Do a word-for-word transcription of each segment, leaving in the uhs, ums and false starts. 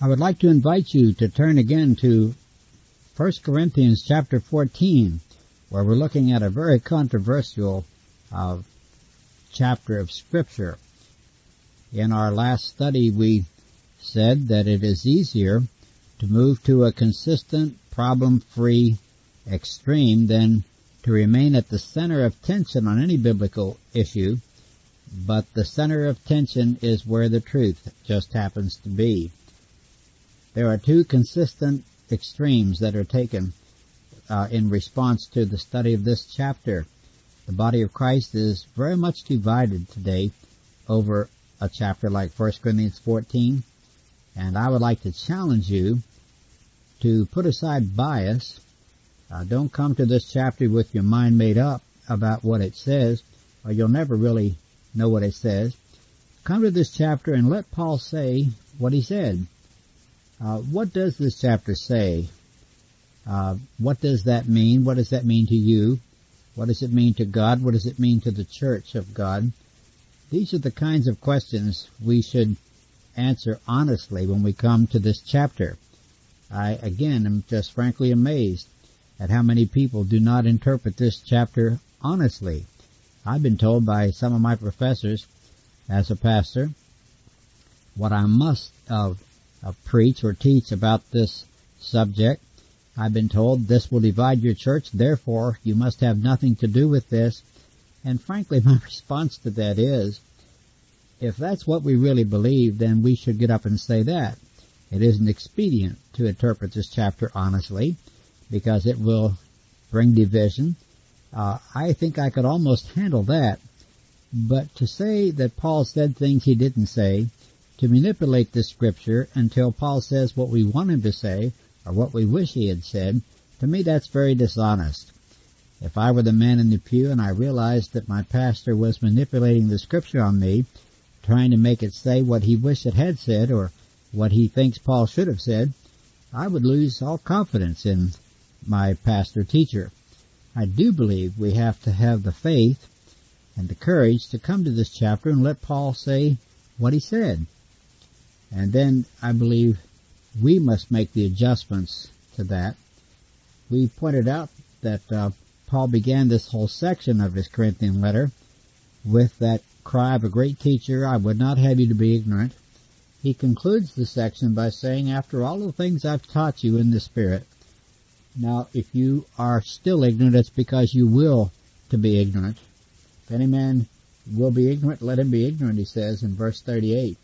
I would like to invite you to turn again to First Corinthians chapter fourteen, where we're looking at a very controversial uh, chapter of Scripture. In our last study, we said that it is easier to move to a consistent, problem-free extreme than to remain at the center of tension on any biblical issue, but the center of tension is where the truth just happens to be. There are two consistent extremes that are taken uh, in response to the study of this chapter. The body of Christ is very much divided today over a chapter like First Corinthians fourteen, and I would like to challenge you to put aside bias. Uh, don't come to this chapter with your mind made up about what it says, or you'll never really know what it says. Come to this chapter and let Paul say what he said. Uh, what does this chapter say? Uh, what does that mean? What does that mean to you? What does it mean to God? What does it mean to the church of God? These are the kinds of questions we should answer honestly when we come to this chapter. I, again, am just frankly amazed at how many people do not interpret this chapter honestly. I've been told by some of my professors as a pastor what I must uh, uh, preach or teach about this subject. I've been told this will divide your church, therefore you must have nothing to do with this. And frankly, my response to that is, if that's what we really believe, then we should get up and say that. It isn't expedient to interpret this chapter honestly, because it will bring division. Uh, I think I could almost handle that. But to say that Paul said things he didn't say, to manipulate this scripture until Paul says what we want him to say, or what we wish he had said, to me that's very dishonest. If I were the man in the pew and I realized that my pastor was manipulating the scripture on me, trying to make it say what he wished it had said, or what he thinks Paul should have said, I would lose all confidence in my pastor-teacher. I do believe we have to have the faith and the courage to come to this chapter and let Paul say what he said. And then I believe we must make the adjustments to that. We pointed out that uh, Paul began this whole section of his Corinthian letter with that cry of a great teacher, I would not have you to be ignorant. He concludes the section by saying, after all the things I've taught you in the Spirit. Now, if you are still ignorant, it's because you will to be ignorant. If any man will be ignorant, let him be ignorant, he says in verse thirty-eight.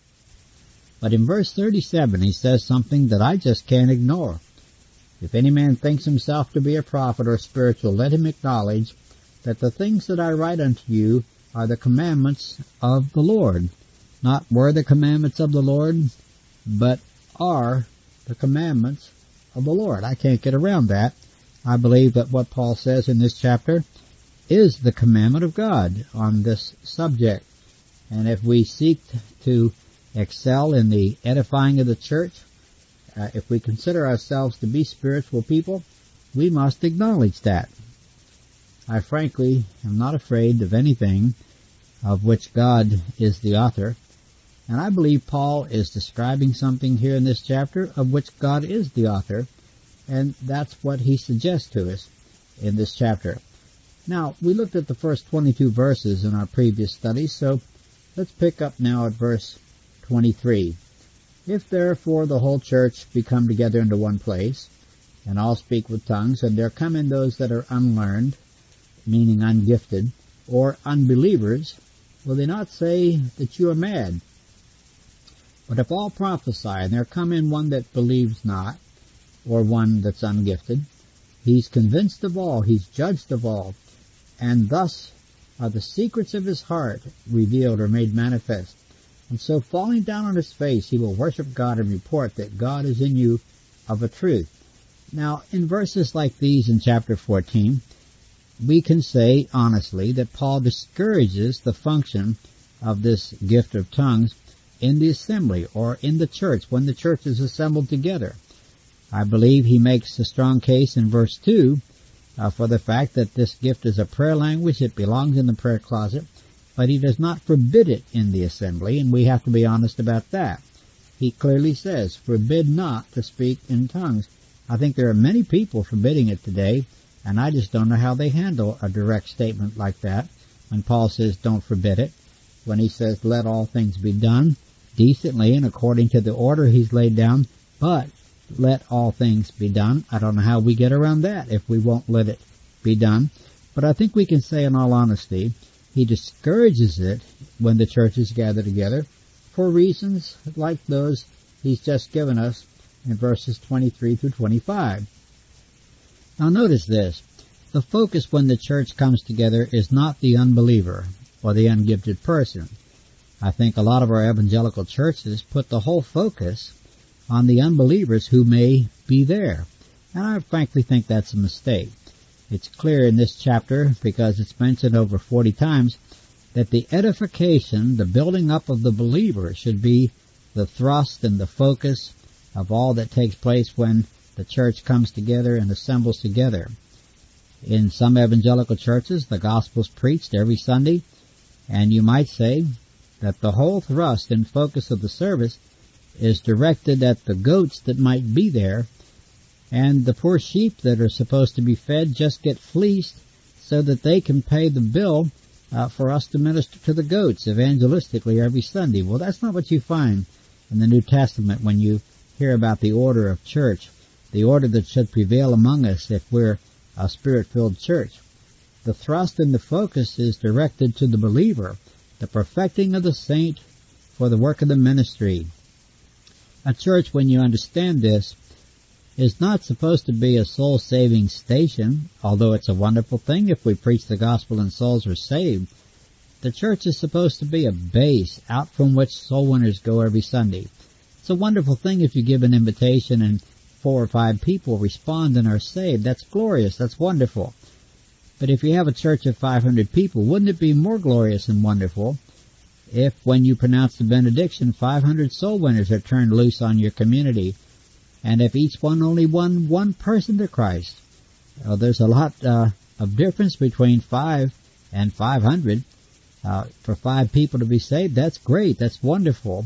But in verse thirty-seven, he says something that I just can't ignore. If any man thinks himself to be a prophet or spiritual, let him acknowledge that the things that I write unto you are the commandments of the Lord. Not were the commandments of the Lord, but are the commandments of the Lord. I can't get around that. I believe that what Paul says in this chapter is the commandment of God on this subject. And if we seek to excel in the edifying of the church, uh, if we consider ourselves to be spiritual people, we must acknowledge that. I frankly am not afraid of anything of which God is the author, and I believe Paul is describing something here in this chapter of which God is the author, and that's what he suggests to us in this chapter. Now, we looked at the first twenty-two verses in our previous study, so let's pick up now at verse twenty-three. If therefore the whole church be come together into one place, and all speak with tongues, and there come in those that are unlearned, meaning ungifted, or unbelievers, will they not say that you are mad? But if all prophesy, and there come in one that believes not, or one that's ungifted, he's convinced of all, he's judged of all, and thus are the secrets of his heart revealed or made manifest. And so falling down on his face, he will worship God and report that God is in you of a truth. Now, in verses like these in chapter fourteen, we can say honestly that Paul discourages the function of this gift of tongues in the assembly or in the church when the church is assembled together. I believe he makes a strong case in verse two uh, for the fact that this gift is a prayer language. It belongs in the prayer closet, but he does not forbid it in the assembly, and we have to be honest about that. he clearly says, forbid not to speak in tongues. I think there are many people forbidding it today, and I just don't know how they handle a direct statement like that. When Paul says don't forbid it, when he says let all things be done decently and according to the order he's laid down, but let all things be done. I don't know how we get around that if we won't let it be done. But I think we can say in all honesty, he discourages it when the churches gather together for reasons like those he's just given us in verses twenty-three through twenty-five. Now notice this. The focus when the church comes together is not the unbeliever or the ungifted person. I think a lot of our evangelical churches put the whole focus on the unbelievers who may be there. And I frankly think that's a mistake. It's clear in this chapter, because it's mentioned over forty times, that the edification, the building up of the believer, should be the thrust and the focus of all that takes place when the church comes together and assembles together. In some evangelical churches, the gospel's preached every Sunday, and you might say that the whole thrust and focus of the service is directed at the goats that might be there, and the poor sheep that are supposed to be fed just get fleeced so that they can pay the bill uh, for us to minister to the goats evangelistically every Sunday. Well, that's not what you find in the New Testament when you hear about the order of church, the order that should prevail among us if we're a Spirit-filled church. The thrust and the focus is directed to the believer, the perfecting of the saint for the work of the ministry. A church, when you understand this, is not supposed to be a soul-saving station, although it's a wonderful thing if we preach the gospel and souls are saved. The church is supposed to be a base out from which soul winners go every Sunday. It's a wonderful thing if you give an invitation and four or five people respond and are saved. That's glorious. That's wonderful. But if you have a church of five hundred people, wouldn't it be more glorious and wonderful if when you pronounce the benediction, five hundred soul winners are turned loose on your community, and if each one only won one person to Christ? Uh, there's a lot uh, of difference between five and five hundred. Uh, for five people to be saved, that's great. That's wonderful.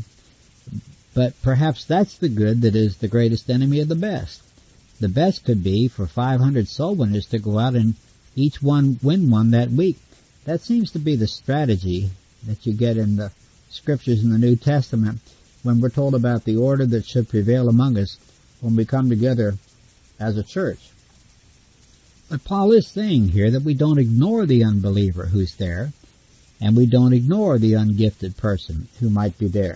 But perhaps that's the good that is the greatest enemy of the best. The best could be for five hundred soul winners to go out and each one win one that week. That seems to be the strategy that you get in the scriptures in the New Testament when we're told about the order that should prevail among us when we come together as a church. But Paul is saying here that we don't ignore the unbeliever who's there, and we don't ignore the ungifted person who might be there.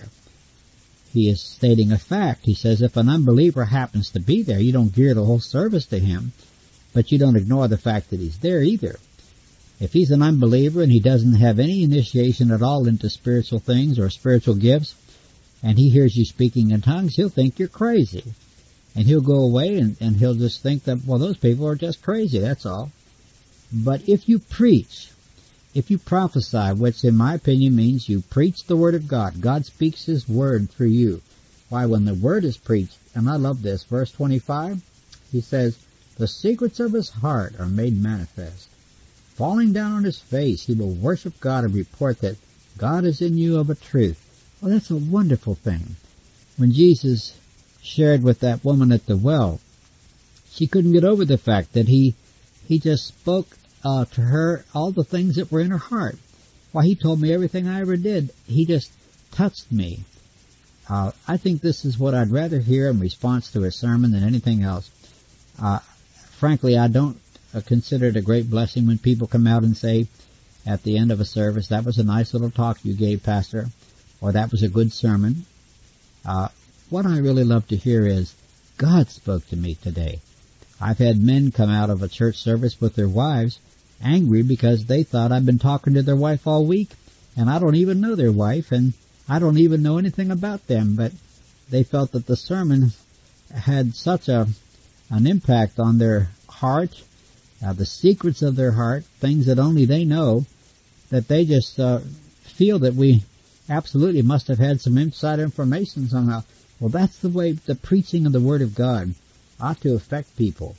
He is stating a fact. He says if an unbeliever happens to be there, you don't gear the whole service to him, but you don't ignore the fact that he's there either. If he's an unbeliever and he doesn't have any initiation at all into spiritual things or spiritual gifts, and he hears you speaking in tongues, he'll think you're crazy. And he'll go away and, and he'll just think that, well, those people are just crazy, that's all. But if you preach, if you prophesy, which in my opinion means you preach the Word of God, God speaks His Word through you. Why, when the Word is preached, and I love this, verse twenty-five, he says, the secrets of his heart are made manifest. Falling down on his face, he will worship God and report that God is in you of a truth. Well, that's a wonderful thing. When Jesus shared with that woman at the well, she couldn't get over the fact that he he just spoke uh, to her all the things that were in her heart. Why, he told me everything I ever did. He just touched me. Uh, I think this is what I'd rather hear in response to a sermon than anything else. Uh, frankly, I don't uh, consider it a great blessing when people come out and say at the end of a service, that was a nice little talk you gave, Pastor, or that was a good sermon. Uh, what I really love to hear is, God spoke to me today. I've had men come out of a church service with their wives angry because they thought I'd been talking to their wife all week, and I don't even know their wife, and I don't even know anything about them, but they felt that the sermon had such a an impact on their heart, uh, the secrets of their heart, things that only they know, that they just uh, feel that we absolutely must have had some inside information somehow. Well, that's the way the preaching of the Word of God ought to affect people.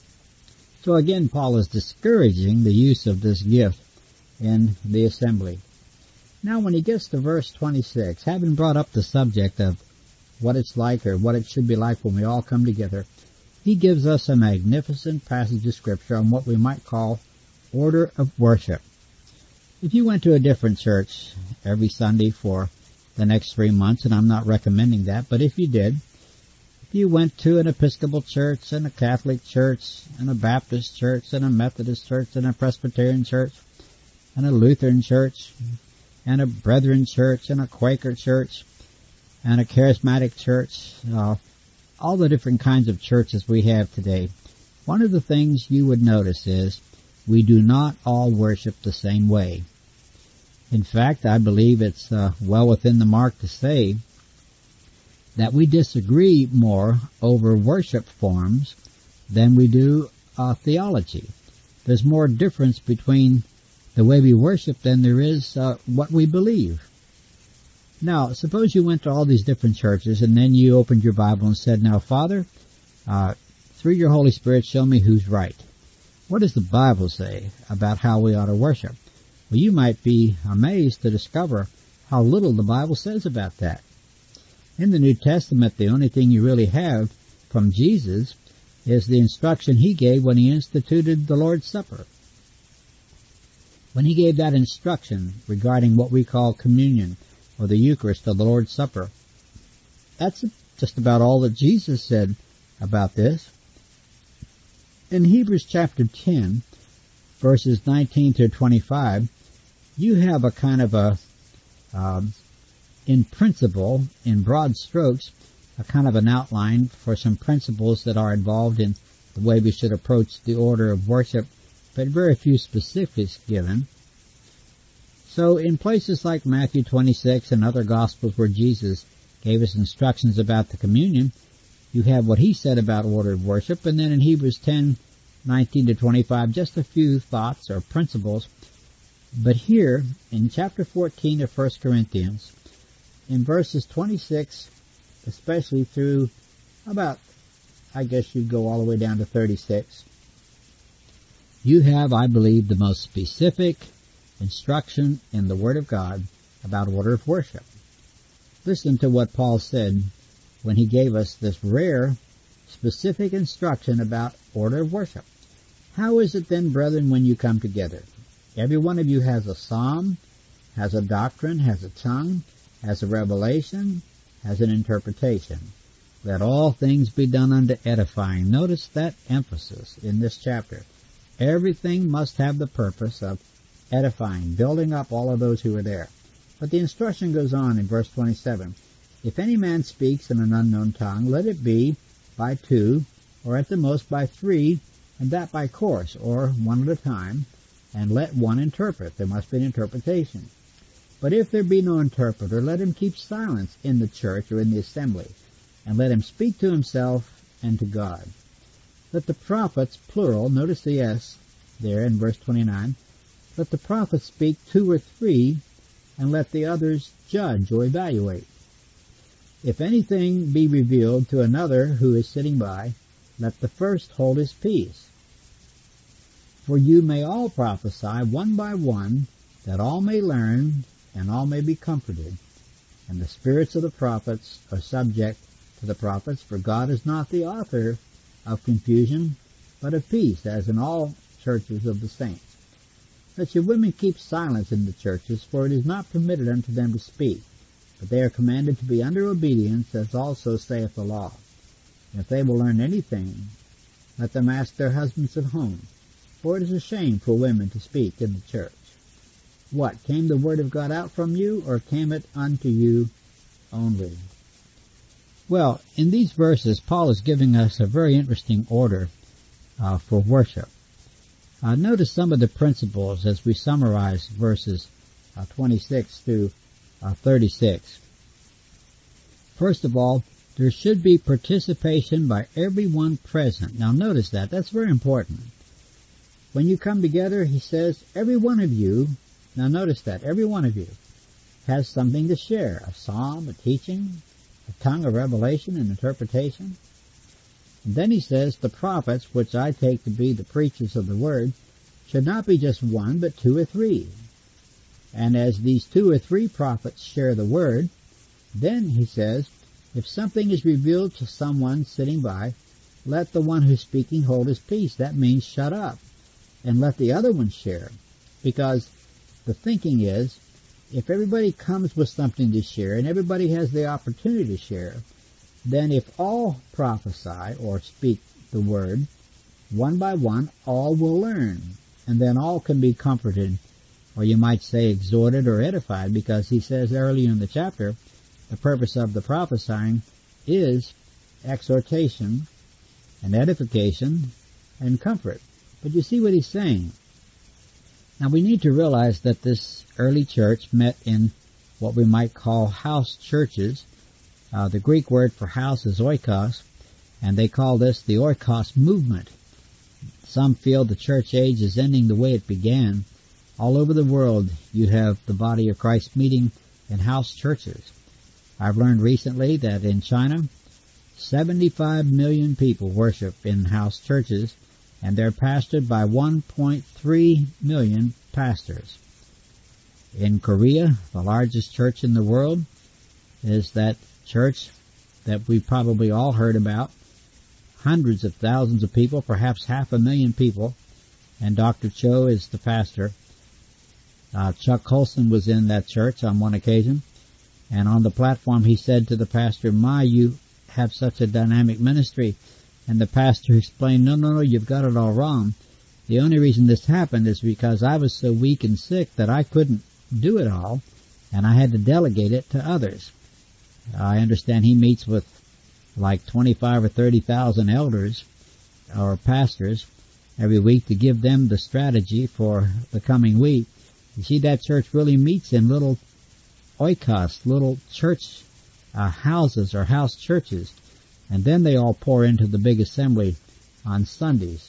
So again, Paul is discouraging the use of this gift in the assembly. Now when he gets to verse twenty-six, having brought up the subject of what it's like or what it should be like when we all come together, he gives us a magnificent passage of Scripture on what we might call order of worship. If you went to a different church every Sunday for the next three months, and I'm not recommending that, but if you did, if you went to an Episcopal church and a Catholic church and a Baptist church and a Methodist church and a Presbyterian church and a Lutheran church and a Brethren church and a Quaker church and a Charismatic church, uh, all the different kinds of churches we have today, one of the things you would notice is we do not all worship the same way. In fact, I believe it's uh, well within the mark to say that we disagree more over worship forms than we do uh, theology. There's more difference between the way we worship than there is uh, what we believe. Now, suppose you went to all these different churches and then you opened your Bible and said, now, Father, uh, through your Holy Spirit, show me who's right. What does the Bible say about how we ought to worship? Well, you might be amazed to discover how little the Bible says about that. In the New Testament, the only thing you really have from Jesus is the instruction he gave when he instituted the Lord's Supper. When he gave that instruction regarding what we call communion or the Eucharist or the Lord's Supper, that's just about all that Jesus said about this. In Hebrews chapter ten, verses nineteen through twenty-five, you have a kind of a, um, in principle, in broad strokes, a kind of an outline for some principles that are involved in the way we should approach the order of worship, but very few specifics given. So in places like Matthew twenty-six and other Gospels where Jesus gave us instructions about the communion, you have what he said about order of worship, and then in Hebrews ten, nineteen to twenty-five, just a few thoughts or principles. But here, in chapter fourteen of First Corinthians, in verses twenty-six, especially through about, I guess you'd go all the way down to thirty-six, you have, I believe, the most specific instruction in the Word of God about order of worship. Listen to what Paul said when he gave us this rare, specific instruction about order of worship. How is it then, brethren, when you come together? Every one of you has a psalm, has a doctrine, has a tongue, has a revelation, has an interpretation. Let all things be done unto edifying. Notice that emphasis in this chapter. Everything must have the purpose of edifying, building up all of those who are there. But the instruction goes on in verse twenty-seven. If any man speaks in an unknown tongue, let it be by two, or at the most by three, and that by course, or one at a time, and let one interpret. There must be an interpretation. But if there be no interpreter, let him keep silence in the church or in the assembly, and let him speak to himself and to God. Let the prophets, plural, notice the S there in verse twenty-nine, let the prophets speak two or three, and let the others judge or evaluate. If anything be revealed to another who is sitting by, let the first hold his peace. For you may all prophesy one by one, that all may learn, and all may be comforted. And the spirits of the prophets are subject to the prophets, for God is not the author of confusion, but of peace, as in all churches of the saints. Let your women keep silence in the churches, for it is not permitted unto them to speak, but they are commanded to be under obedience, as also saith the law. And if they will learn anything, let them ask their husbands at home, for it is a shame for women to speak in the church. What, came the word of God out from you, or came it unto you only? Well, in these verses, Paul is giving us a very interesting order uh, for worship. Uh, notice some of the principles as we summarize verses uh, twenty-six through uh, thirty-six. First of all, there should be participation by everyone present. Now notice that. That's very important. When you come together, he says, every one of you, now notice that, every one of you has something to share, a psalm, a teaching, a tongue of revelation, and interpretation. And then he says, the prophets, which I take to be the preachers of the word, should not be just one, but two or three. And as these two or three prophets share the word, then, he says, If something is revealed to someone sitting by, let the one who's speaking hold his peace. That means shut up and let the other one share. Because the thinking is, if everybody comes with something to share and everybody has the opportunity to share, then if all prophesy or speak the word, one by one, all will learn. And then all can be comforted, or you might say exhorted or edified, because he says earlier in the chapter, the purpose of the prophesying is exhortation and edification and comfort. But you see what he's saying. Now we need to realize that this early church met in what we might call house churches. Uh, the Greek word for house is oikos, and they call this the oikos movement. Some feel the church age is ending the way it began. All over the world you have the body of Christ meeting in house churches. I've learned recently that in China, seventy-five million people worship in house churches, and they're pastored by one point three million pastors. In Korea, the largest church in the world is that church that we've probably all heard about. Hundreds of thousands of people, perhaps half a million people, and Doctor Cho is the pastor. Uh, Chuck Colson was in that church on one occasion, and on the platform he said to the pastor, "My, you have such a dynamic ministry." And the pastor explained, no, no, no, you've got it all wrong. The only reason this happened is because I was so weak and sick that I couldn't do it all, and I had to delegate it to others. I understand he meets with like twenty-five or thirty thousand elders or pastors every week to give them the strategy for the coming week. You see, that church really meets in little oikos, little church uh, houses or house churches, and then they all pour into the big assembly on Sundays.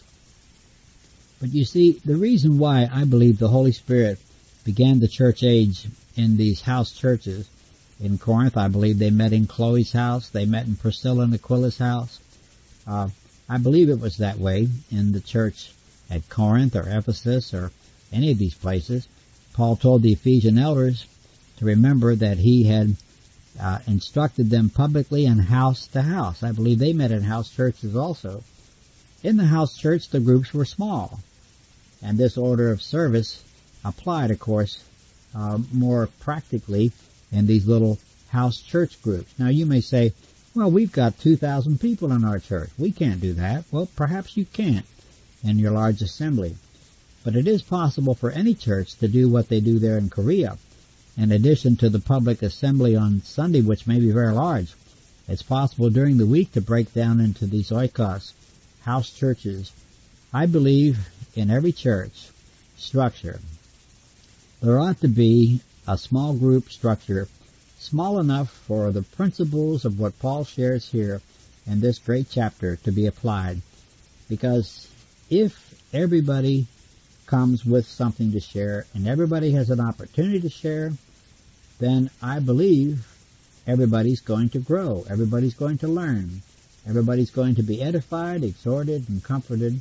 But you see, the reason why I believe the Holy Spirit began the church age in these house churches, in Corinth, I believe they met in Chloe's house, they met in Priscilla and Aquila's house. Uh, I believe it was that way in the church at Corinth or Ephesus or any of these places. Paul told the Ephesian elders to remember that he had uh, instructed them publicly and house to house. I believe they met in house churches also. In the house church, the groups were small, and this order of service applied, of course, uh, more practically in these little house church groups. Now you may say, well, we've got two thousand people in our church. We can't do that. Well, perhaps you can't in your large assembly. But it is possible for any church to do what they do there in Korea. In addition to the public assembly on Sunday, which may be very large, it's possible during the week to break down into these oikos, house churches. I believe in every church structure there ought to be a small group structure, small enough for the principles of what Paul shares here in this great chapter to be applied. Because if everybody comes with something to share and everybody has an opportunity to share, then I believe everybody's going to grow, everybody's going to learn, everybody's going to be edified, exhorted, and comforted.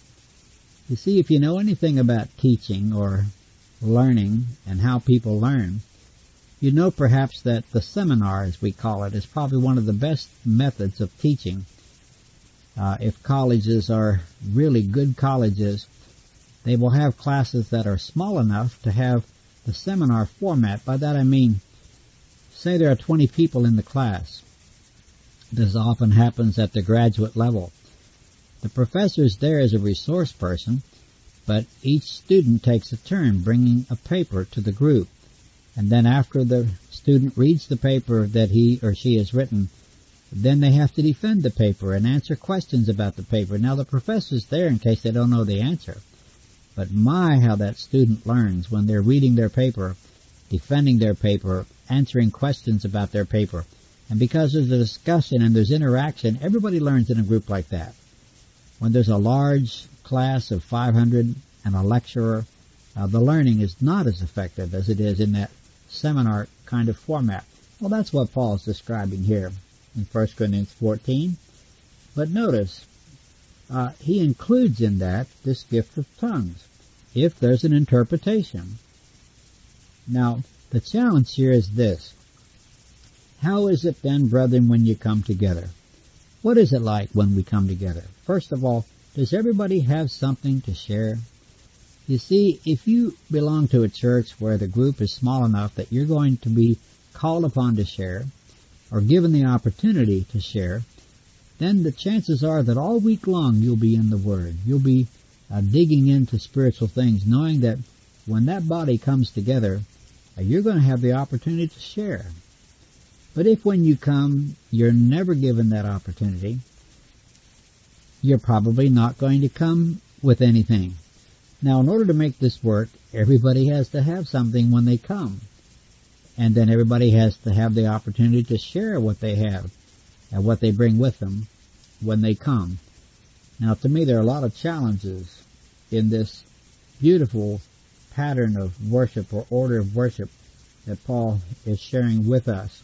You see, if you know anything about teaching or learning and how people learn, you know perhaps that the seminar, as we call it, is probably one of the best methods of teaching. Uh, if colleges are really good colleges, they will have classes that are small enough to have the seminar format. By that I mean, say there are twenty people in the class. This often happens at the graduate level. The professor is there as a resource person, but each student takes a turn bringing a paper to the group. And then after the student reads the paper that he or she has written, then they have to defend the paper and answer questions about the paper. Now the professor's there in case they don't know the answer. But my, how that student learns when they're reading their paper, defending their paper, answering questions about their paper. And because there's a discussion and there's interaction, everybody learns in a group like that. When there's a large class of five hundred and a lecturer, uh, the learning is not as effective as it is in that seminar kind of format. Well, that's what Paul is describing here in First Corinthians fourteen. But notice, uh, he includes in that this gift of tongues, if there's an interpretation. Now, the challenge here is this. How is it then, brethren, when you come together? What is it like when we come together? First of all, does everybody have something to share? You see, if you belong to a church where the group is small enough that you're going to be called upon to share, or given the opportunity to share, then the chances are that all week long you'll be in the Word. You'll be uh, digging into spiritual things, knowing that when that body comes together, uh, you're going to have the opportunity to share. But if when you come, you're never given that opportunity, you're probably not going to come with anything. Now, in order to make this work, everybody has to have something when they come. And then everybody has to have the opportunity to share what they have and what they bring with them when they come. Now, to me, there are a lot of challenges in this beautiful pattern of worship or order of worship that Paul is sharing with us.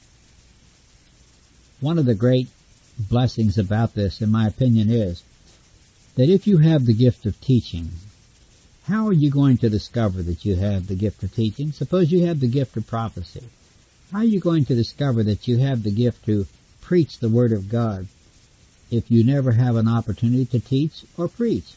One of the great blessings about this, in my opinion, is that if you have the gift of teaching, how are you going to discover that you have the gift of teaching? Suppose you have the gift of prophecy. How are you going to discover that you have the gift to preach the Word of God if you never have an opportunity to teach or preach?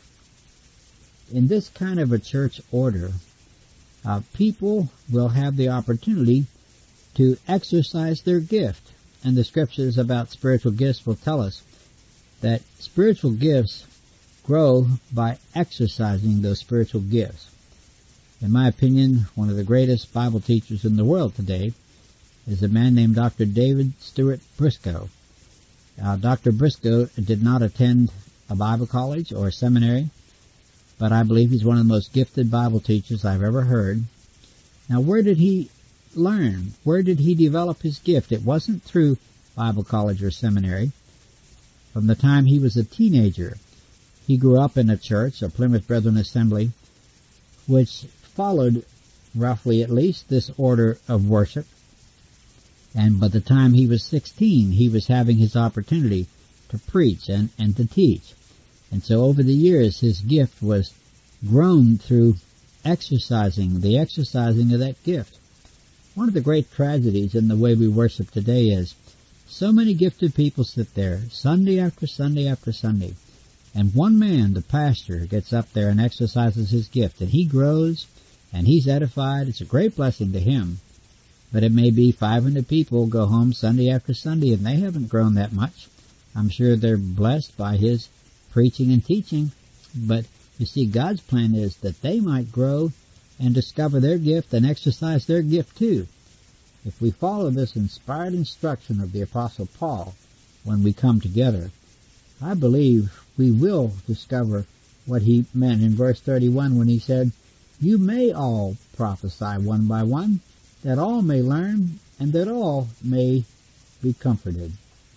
In this kind of a church order, uh, people will have the opportunity to exercise their gift. And the scriptures about spiritual gifts will tell us that spiritual gifts grow by exercising those spiritual gifts. In my opinion, one of the greatest Bible teachers in the world today is a man named Doctor David Stewart Briscoe. Uh, Doctor Briscoe did not attend a Bible college or a seminary, but I believe he's one of the most gifted Bible teachers I've ever heard. Now, where did he learn? Where did he develop his gift? It wasn't through Bible college or seminary. From the time he was a teenager, he grew up in a church, a Plymouth Brethren Assembly, which followed roughly at least this order of worship. And by the time he was sixteen, he was having his opportunity to preach and, and to teach. And so over the years, his gift was grown through exercising, the exercising of that gift. One of the great tragedies in the way we worship today is so many gifted people sit there Sunday after Sunday after Sunday, and one man, the pastor, gets up there and exercises his gift, and he grows, and he's edified. It's a great blessing to him. But it may be five hundred people go home Sunday after Sunday, and they haven't grown that much. I'm sure they're blessed by his preaching and teaching, but you see, God's plan is that they might grow and discover their gift and exercise their gift too. If we follow this inspired instruction of the Apostle Paul when we come together, I believe we will discover what he meant in verse thirty-one when he said, "You may all prophesy one by one, that all may learn, and that all may be comforted."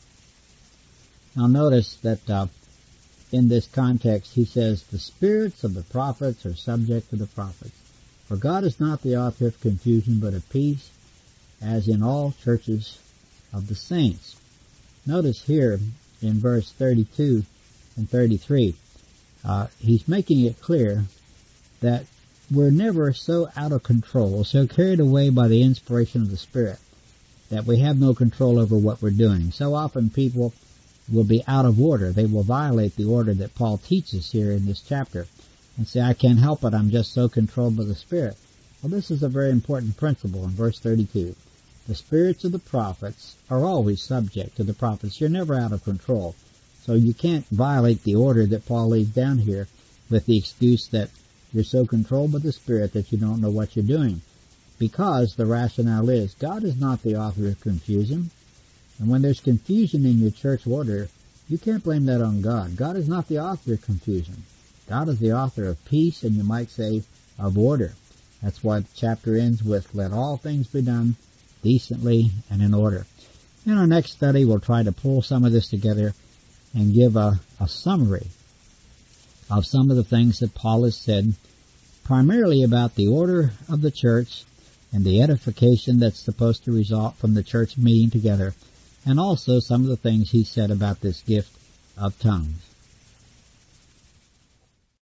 Now notice that uh, in this context he says, "The spirits of the prophets are subject to the prophets. For God is not the author of confusion, but of peace, as in all churches of the saints." Notice here in verse thirty-two and thirty-three, uh, he's making it clear that we're never so out of control, so carried away by the inspiration of the Spirit, that we have no control over what we're doing. So often people will be out of order. They will violate the order that Paul teaches here in this chapter and say, "I can't help it, I'm just so controlled by the Spirit." Well, this is a very important principle in verse thirty-two. The spirits of the prophets are always subject to the prophets. You're never out of control. So you can't violate the order that Paul lays down here with the excuse that you're so controlled by the Spirit that you don't know what you're doing. Because the rationale is, God is not the author of confusion. And when there's confusion in your church order, you can't blame that on God. God is not the author of confusion. God is the author of peace, and you might say of order. That's why the chapter ends with, "Let all things be done decently and in order." In our next study, we'll try to pull some of this together and give a, a summary of some of the things that Paul has said, primarily about the order of the church and the edification that's supposed to result from the church meeting together, and also some of the things he said about this gift of tongues.